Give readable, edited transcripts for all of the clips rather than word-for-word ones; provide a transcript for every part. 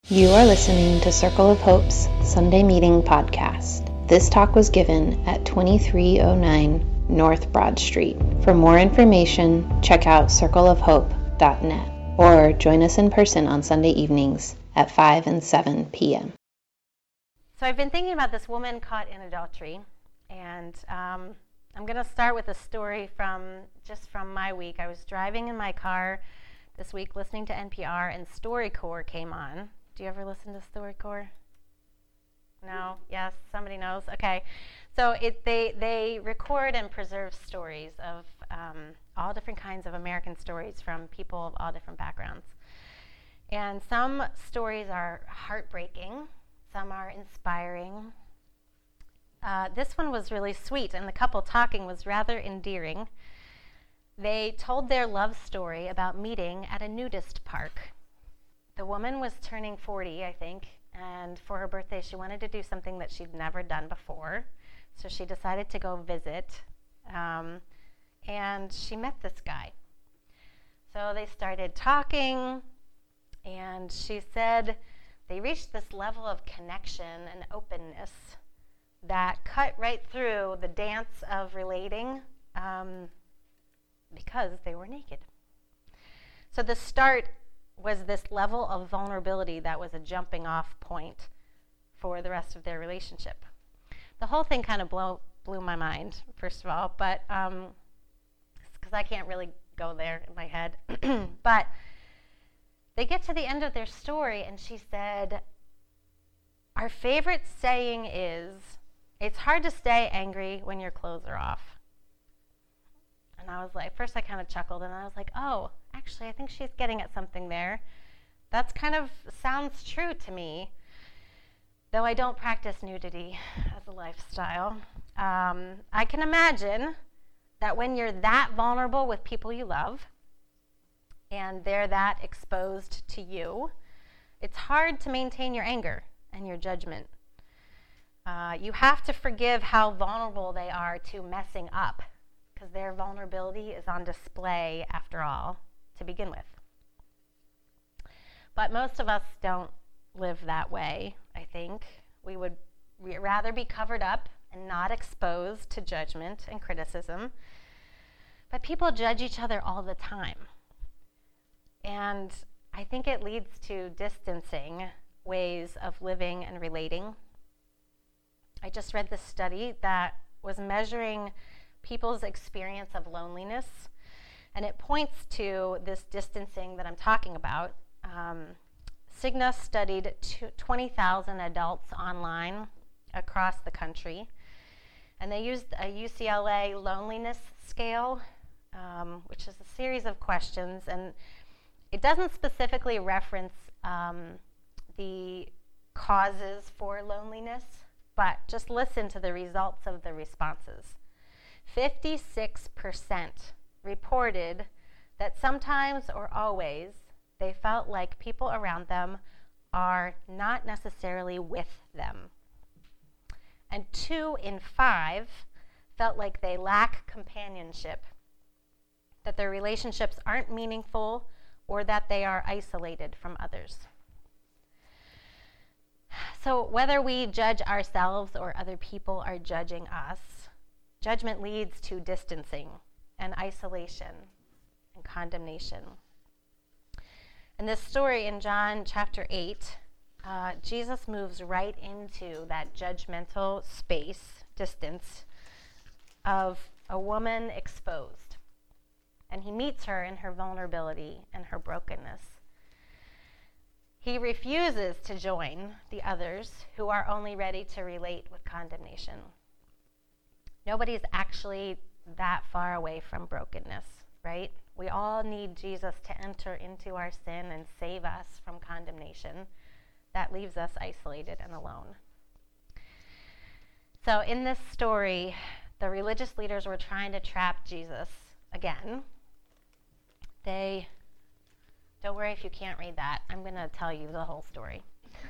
You are listening to Circle of Hope's Sunday Meeting podcast. This talk was given at 2309 North Broad Street. For more information, check out circleofhope.net or join us in person on Sunday evenings at 5 and 7 p.m. So I've been thinking about this woman caught in adultery, and I'm going to start with a story from my week. I was driving in my car this week listening to NPR, and StoryCorps came on. Do you ever listen to StoryCorps? No? Yes? Somebody knows? Okay. So they record and preserve stories of all different kinds of American stories from people of all different backgrounds. And some stories are heartbreaking. Some are inspiring. This one was really sweet, and the couple talking was rather endearing. They told their love story about meeting at a nudist park. The woman was turning 40, I think, and for her birthday she wanted to do something that she'd never done before. So she decided to go visit, and she met this guy. So they started talking, and she said they reached this level of connection and openness that cut right through the dance of relating because they were naked. So the start was this level of vulnerability that was a jumping off point for the rest of their relationship. The whole thing kind of blew my mind, first of all, but because I can't really go there in my head. But they get to the end of their story, and she said, "Our favorite saying is, it's hard to stay angry when your clothes are off." And I was like, first I kind of chuckled, and I was like, oh, actually, I think she's getting at something there. That's kind of sounds true to me, though I don't practice nudity as a lifestyle. I can imagine that when you're that vulnerable with people you love, and they're that exposed to you, it's hard to maintain your anger and your judgment. You have to forgive how vulnerable they are to messing up, because their vulnerability is on display, after all, to begin with. But most of us don't live that way, I think. We would rather be covered up and not exposed to judgment and criticism. But people judge each other all the time. And I think it leads to distancing ways of living and relating. I just read this study that was measuring people's experience of loneliness, and it points to this distancing that I'm talking about. Cigna studied 20,000 adults online across the country, and they used a UCLA loneliness scale, which is a series of questions, and it doesn't specifically reference the causes for loneliness, but just listen to the results of the responses. 56% reported that sometimes or always they felt like people around them are not necessarily with them. And 2 in 5 felt like they lack companionship, that their relationships aren't meaningful, or that they are isolated from others. So whether we judge ourselves or other people are judging us, judgment leads to distancing and isolation and condemnation. In this story in John chapter 8, Jesus moves right into that judgmental space, distance, of a woman exposed. And he meets her in her vulnerability and her brokenness. He refuses to join the others who are only ready to relate with condemnation. Nobody's actually that far away from brokenness, right? We all need Jesus to enter into our sin and save us from condemnation that leaves us isolated and alone. So in this story, the religious leaders were trying to trap Jesus again. Don't worry if you can't read that. I'm going to tell you the whole story.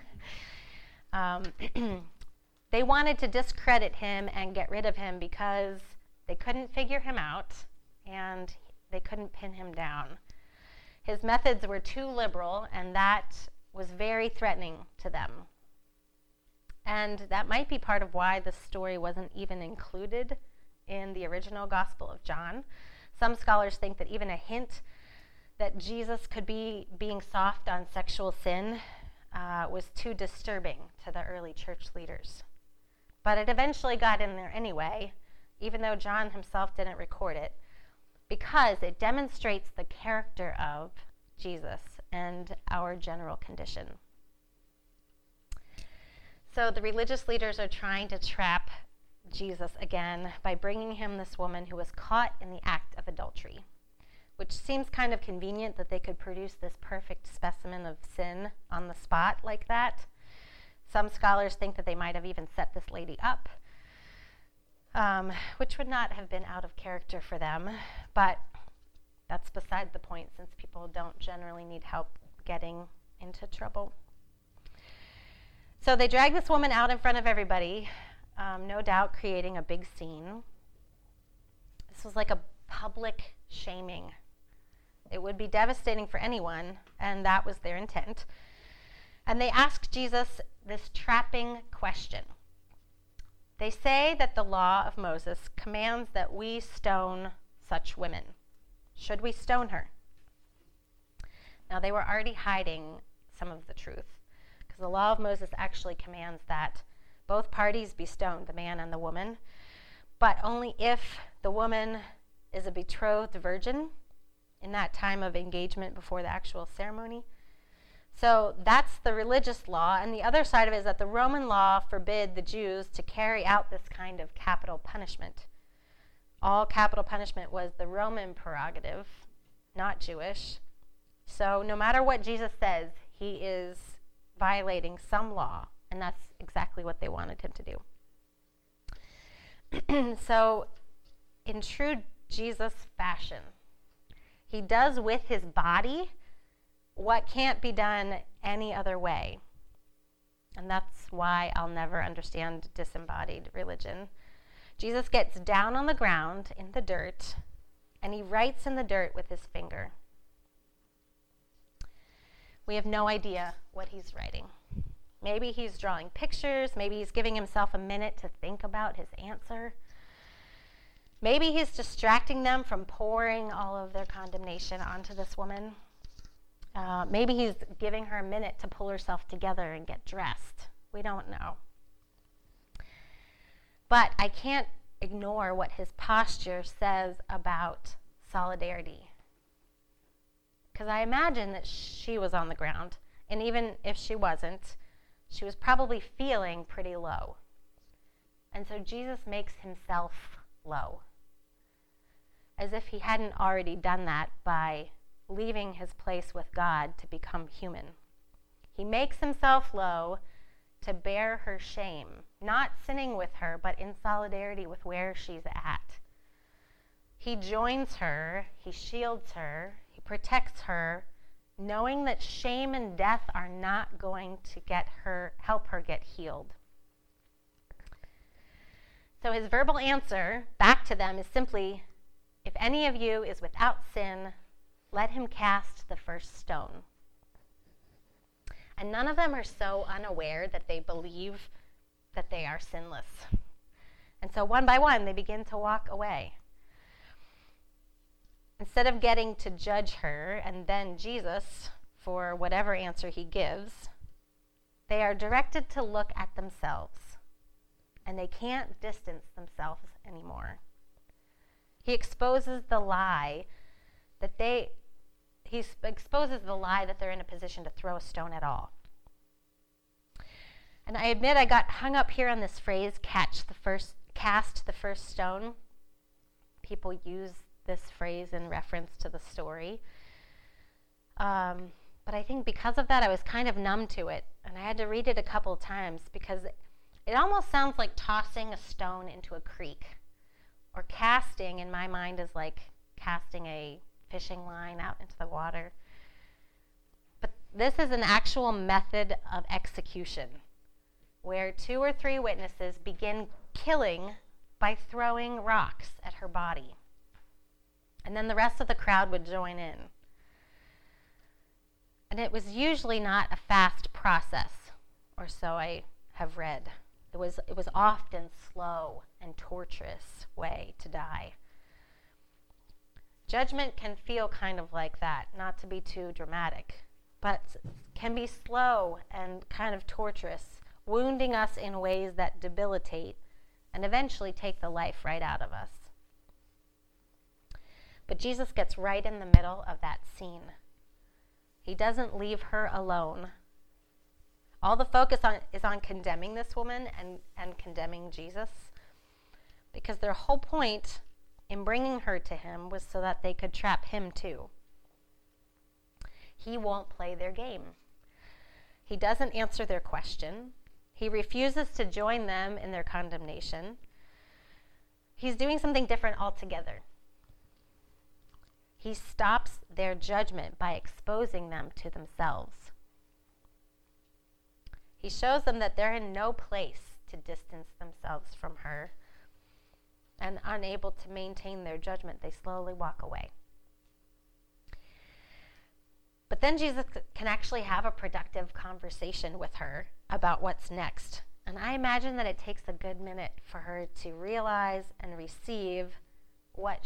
They wanted to discredit him and get rid of him because they couldn't figure him out and they couldn't pin him down. His methods were too liberal, and that was very threatening to them. And that might be part of why the story wasn't even included in the original Gospel of John. Some scholars think that even a hint that Jesus could be being soft on sexual sin was too disturbing to the early church leaders. But it eventually got in there anyway, even though John himself didn't record it, because it demonstrates the character of Jesus and our general condition. So the religious leaders are trying to trap Jesus again by bringing him this woman who was caught in the act of adultery, which seems kind of convenient that they could produce this perfect specimen of sin on the spot like that. Some scholars think that they might have even set this lady up, which would not have been out of character for them, but that's beside the point since people don't generally need help getting into trouble. So they drag this woman out in front of everybody, no doubt creating a big scene. This was like a public shaming. It would be devastating for anyone, and that was their intent. And they asked Jesus this trapping question. They say that the law of Moses commands that we stone such women. Should we stone her? Now, they were already hiding some of the truth, because the law of Moses actually commands that both parties be stoned, the man and the woman, but only if the woman is a betrothed virgin in that time of engagement before the actual ceremony. So that's the religious law, and the other side of it is that the Roman law forbid the Jews to carry out this kind of capital punishment. All capital punishment was the Roman prerogative, not Jewish. So no matter what Jesus says, he is violating some law, and that's exactly what they wanted him to do. So in true Jesus fashion, he does with his body what can't be done any other way. And that's why I'll never understand disembodied religion. Jesus gets down on the ground in the dirt, and he writes in the dirt with his finger. We have no idea what he's writing. Maybe he's drawing pictures. Maybe he's giving himself a minute to think about his answer. Maybe he's distracting them from pouring all of their condemnation onto this woman. Maybe he's giving her a minute to pull herself together and get dressed. We don't know. But I can't ignore what his posture says about solidarity. Because I imagine that she was on the ground, and even if she wasn't, she was probably feeling pretty low. And so Jesus makes himself low, as if he hadn't already done that by leaving his place with God to become human. He makes himself low to bear her shame, not sinning with her, but in solidarity with where she's at. He joins her, he shields her, he protects her, knowing that shame and death are not going to help her get healed. So his verbal answer back to them is simply, if any of you is without sin, let him cast the first stone. And none of them are so unaware that they believe that they are sinless. And so one by one, they begin to walk away. Instead of getting to judge her and then Jesus for whatever answer he gives, they are directed to look at themselves, and they can't distance themselves anymore. He exposes the lie that they're in a position to throw a stone at all. And I admit I got hung up here on this phrase, cast the first stone. People use this phrase in reference to the story. But I think because of that, I was kind of numb to it. And I had to read it a couple of times because it almost sounds like tossing a stone into a creek. Or casting, in my mind, is like casting a fishing line out into the water. But this is an actual method of execution where 2 or 3 witnesses begin killing by throwing rocks at her body. And then the rest of the crowd would join in. And it was usually not a fast process, or so I have read. It was often slow and torturous way to die. Judgment can feel kind of like that, not to be too dramatic, but can be slow and kind of torturous, wounding us in ways that debilitate and eventually take the life right out of us. But Jesus gets right in the middle of that scene. He doesn't leave her alone. All the focus is on condemning this woman and condemning Jesus, because their whole point in bringing her to him was so that they could trap him too. He won't play their game. He doesn't answer their question. He refuses to join them in their condemnation. He's doing something different altogether. He stops their judgment by exposing them to themselves. He shows them that they're in no place to distance themselves from her, and unable to maintain their judgment, they slowly walk away. But then Jesus can actually have a productive conversation with her about what's next. And I imagine that it takes a good minute for her to realize and receive that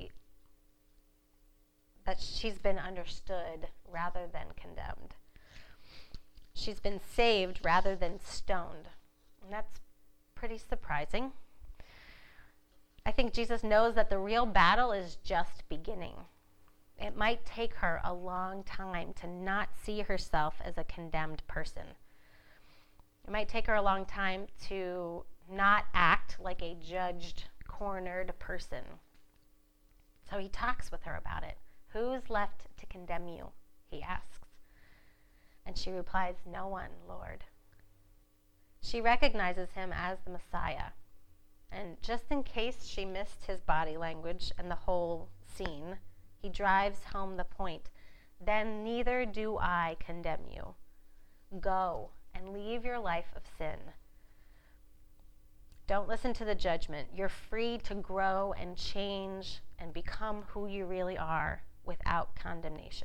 she's been understood rather than condemned. She's been saved rather than stoned. And that's pretty surprising. I think Jesus knows that the real battle is just beginning. It might take her a long time to not see herself as a condemned person. It might take her a long time to not act like a judged, cornered person. So he talks with her about it. Who's left to condemn you? He asks. And she replies, no one, Lord. She recognizes him as the Messiah. And just in case she missed his body language and the whole scene, he drives home the point. Then neither do I condemn you. Go and leave your life of sin. Don't listen to the judgment. You're free to grow and change and become who you really are without condemnation.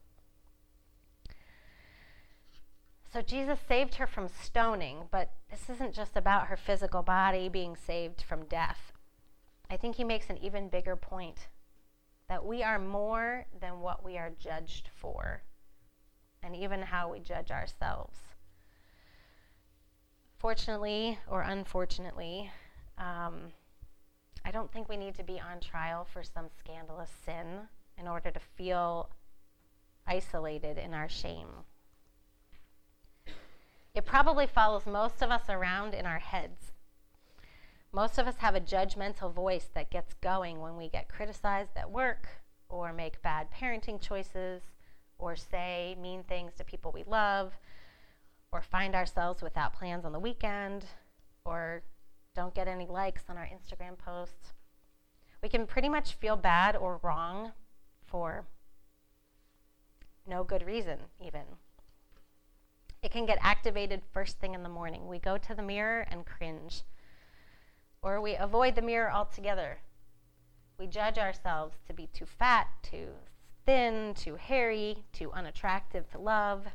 So Jesus saved her from stoning, but this isn't just about her physical body being saved from death. I think he makes an even bigger point, that we are more than what we are judged for, and even how we judge ourselves. Fortunately or unfortunately, I don't think we need to be on trial for some scandalous sin in order to feel isolated in our shame. It probably follows most of us around in our heads. Most of us have a judgmental voice that gets going when we get criticized at work, or make bad parenting choices, or say mean things to people we love, or find ourselves without plans on the weekend, or don't get any likes on our Instagram posts. We can pretty much feel bad or wrong for no good reason, even. It can get activated first thing in the morning. We go to the mirror and cringe. Or we avoid the mirror altogether. We judge ourselves to be too fat, too thin, too hairy, too unattractive to love.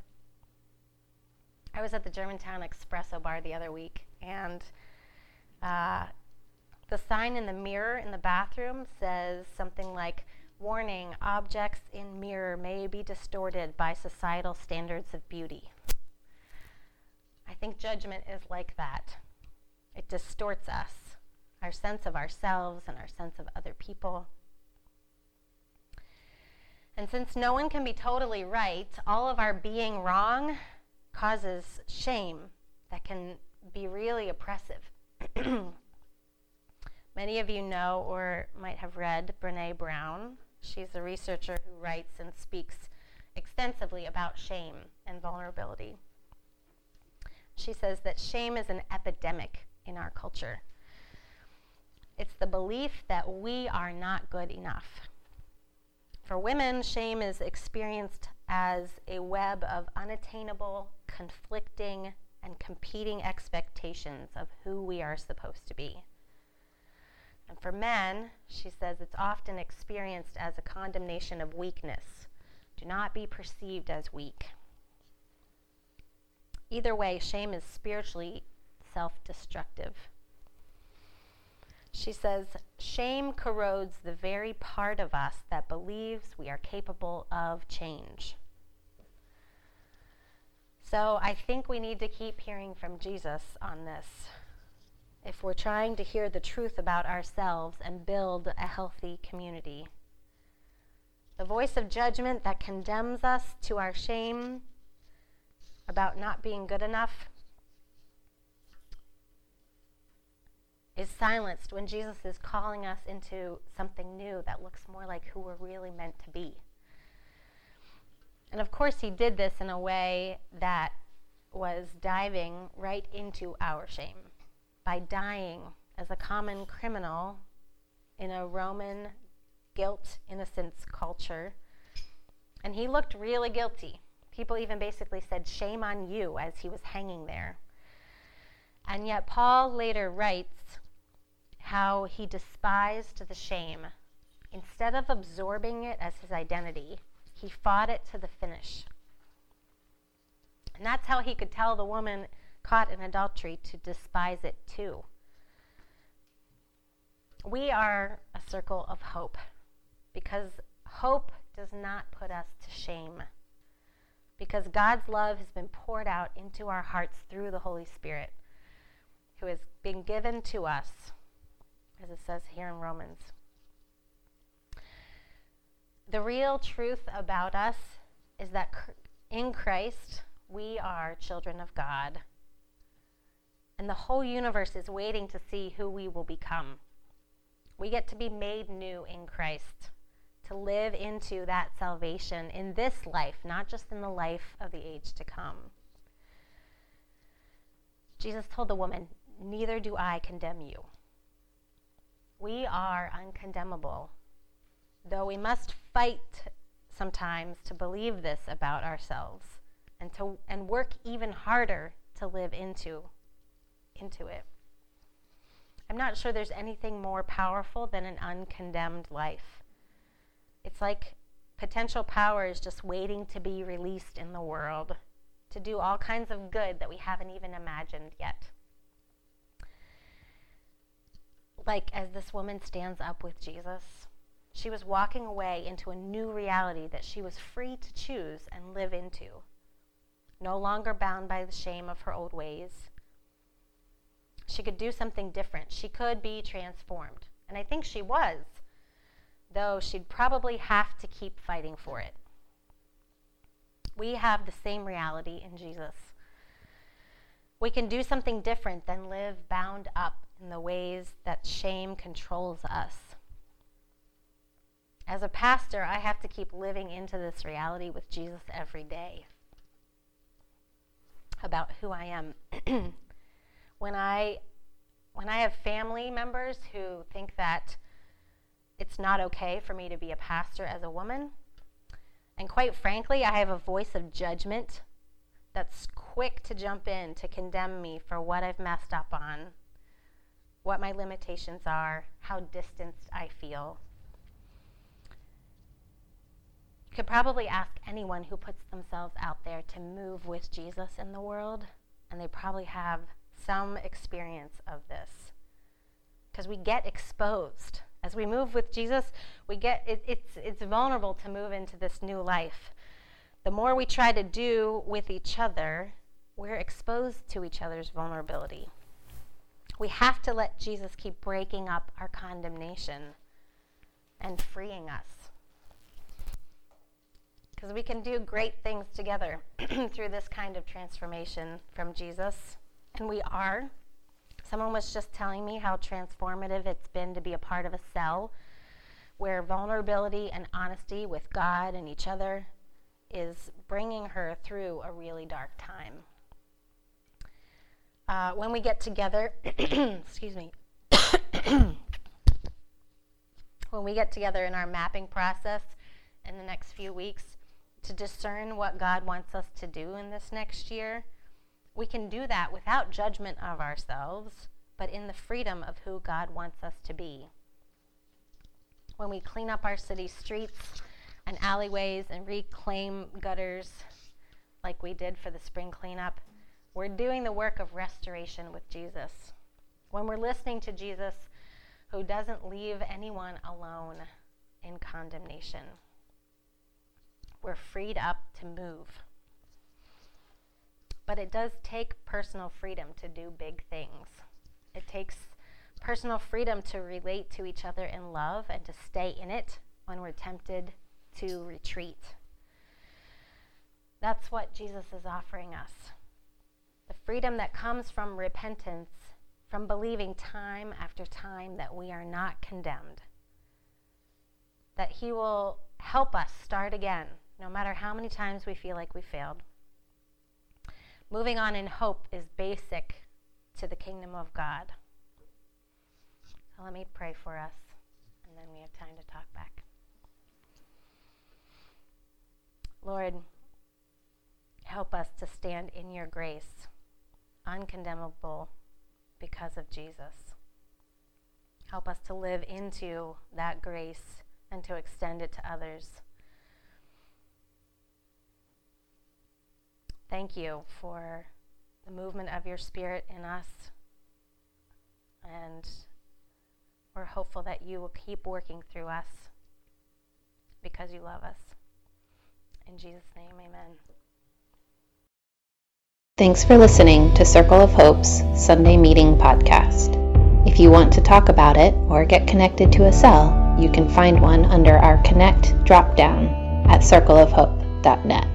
I was at the Germantown Espresso Bar the other week, and the sign in the mirror in the bathroom says something like, "Warning, objects in mirror may be distorted by societal standards of beauty." I think judgment is like that. It distorts us, our sense of ourselves and our sense of other people. And since no one can be totally right, all of our being wrong causes shame that can be really oppressive. Many of you know or might have read Brené Brown. She's a researcher who writes and speaks extensively about shame and vulnerability. She says that shame is an epidemic in our culture. It's the belief that we are not good enough. For women, shame is experienced as a web of unattainable, conflicting, and competing expectations of who we are supposed to be. And for men, she says it's often experienced as a condemnation of weakness Do not be perceived as weak. Either way, shame is spiritually self-destructive. She says, shame corrodes the very part of us that believes we are capable of change. So I think we need to keep hearing from Jesus on this if we're trying to hear the truth about ourselves and build a healthy community. The voice of judgment that condemns us to our shame about not being good enough is silenced when Jesus is calling us into something new that looks more like who we're really meant to be. And of course, he did this in a way that was diving right into our shame by dying as a common criminal in a Roman guilt innocence culture. And he looked really guilty. People even basically said, shame on you, as he was hanging there. And yet Paul later writes how he despised the shame. Instead of absorbing it as his identity, he fought it to the finish. And that's how he could tell the woman caught in adultery to despise it too. We are a circle of hope because hope does not put us to shame. Because God's love has been poured out into our hearts through the Holy Spirit, who has been given to us, as it says here in Romans. The real truth about us is that in Christ, we are children of God. And the whole universe is waiting to see who we will become. We get to be made new in Christ, to live into that salvation in this life, not just in the life of the age to come. Jesus told the woman, neither do I condemn you. We are uncondemnable, though we must fight sometimes to believe this about ourselves and work even harder to live into it. I'm not sure there's anything more powerful than an uncondemned life. It's like potential power is just waiting to be released in the world to do all kinds of good that we haven't even imagined yet. Like as this woman stands up with Jesus, she was walking away into a new reality that she was free to choose and live into, no longer bound by the shame of her old ways. She could do something different. She could be transformed. And I think she was, though she'd probably have to keep fighting for it. We have the same reality in Jesus. We can do something different than live bound up in the ways that shame controls us. As a pastor, I have to keep living into this reality with Jesus every day about who I am. When I have family members who think that it's not okay for me to be a pastor as a woman, and quite frankly, I have a voice of judgment that's quick to jump in to condemn me for what I've messed up on, what my limitations are, how distanced I feel. You could probably ask anyone who puts themselves out there to move with Jesus in the world, and they probably have some experience of this. Because we get exposed. As we move with Jesus, it's vulnerable to move into this new life. The more we try to do with each other, we're exposed to each other's vulnerability. We have to let Jesus keep breaking up our condemnation and freeing us. Because we can do great things together through this kind of transformation from Jesus. And we are. Someone was just telling me how transformative it's been to be a part of a cell where vulnerability and honesty with God and each other is bringing her through a really dark time. When we get together, excuse me, when we get together in our mapping process in the next few weeks to discern what God wants us to do in this next year, we can do that without judgment of ourselves, but in the freedom of who God wants us to be. When we clean up our city streets, and alleyways and reclaim gutters like we did for the spring cleanup. We're doing the work of restoration with Jesus. When we're listening to Jesus, who doesn't leave anyone alone in condemnation, we're freed up to move. But it does take personal freedom to do big things. It takes personal freedom to relate to each other in love and to stay in it when we're tempted to retreat. That's what Jesus is offering us. The freedom that comes from repentance, from believing time after time that we are not condemned, that he will help us start again, no matter how many times we feel like we failed. Moving on in hope is basic to the kingdom of God. So let me pray for us, and then we have time to talk back. Lord, help us to stand in your grace, uncondemnable because of Jesus. Help us to live into that grace and to extend it to others. Thank you for the movement of your Spirit in us, and we're hopeful that you will keep working through us because you love us. In Jesus' name, amen. Thanks for listening to Circle of Hope's Sunday Meeting Podcast. If you want to talk about it or get connected to a cell, you can find one under our Connect drop-down at circleofhope.net.